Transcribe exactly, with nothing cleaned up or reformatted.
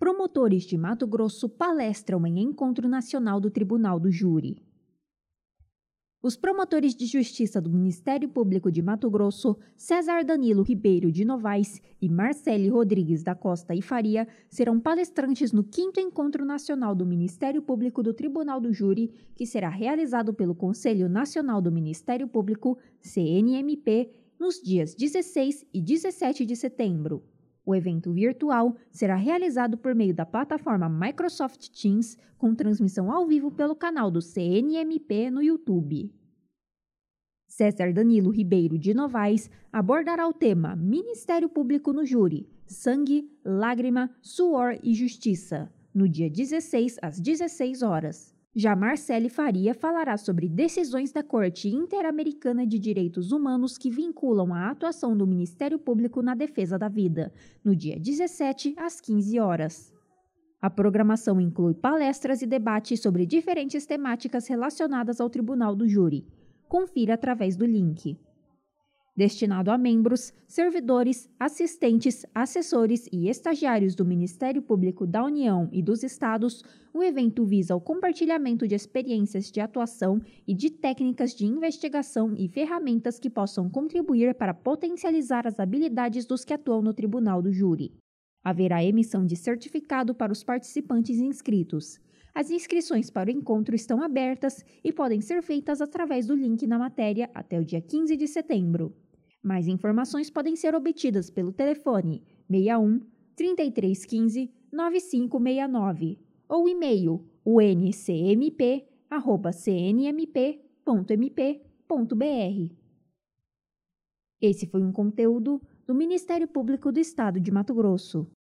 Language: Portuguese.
Promotores de Mato Grosso palestram em Encontro Nacional do Tribunal do Júri. Os promotores de justiça do Ministério Público de Mato Grosso, César Danilo Ribeiro de Novaes e Marcele Rodrigues da Costa e Faria, serão palestrantes no quinto Encontro Nacional do Ministério Público do Tribunal do Júri, que será realizado pelo Conselho Nacional do Ministério Público, C N M P, nos dias dezesseis e dezessete de setembro. O evento virtual será realizado por meio da plataforma Microsoft Teams, com transmissão ao vivo pelo canal do C N M P no YouTube. César Danilo Ribeiro de Novaes abordará o tema Ministério Público no Júri, Sangue, Lágrima, Suor e Justiça, no dia dezesseis às dezesseis horas. Já Marcele Faria falará sobre decisões da Corte Interamericana de Direitos Humanos que vinculam a atuação do Ministério Público na defesa da vida, no dia dezessete às quinze horas. A programação inclui palestras e debates sobre diferentes temáticas relacionadas ao Tribunal do Júri. Confira através do link. Destinado a membros, servidores, assistentes, assessores e estagiários do Ministério Público da União e dos Estados, o evento visa o compartilhamento de experiências de atuação e de técnicas de investigação e ferramentas que possam contribuir para potencializar as habilidades dos que atuam no Tribunal do Júri. Haverá emissão de certificado para os participantes inscritos. As inscrições para o encontro estão abertas e podem ser feitas através do link na matéria até o dia quinze de setembro. Mais informações podem ser obtidas pelo telefone seis um, três três um cinco, nove cinco seis nove ou e-mail u n c m p arroba c n m p ponto m p ponto b r. Esse foi um conteúdo do Ministério Público do Estado de Mato Grosso.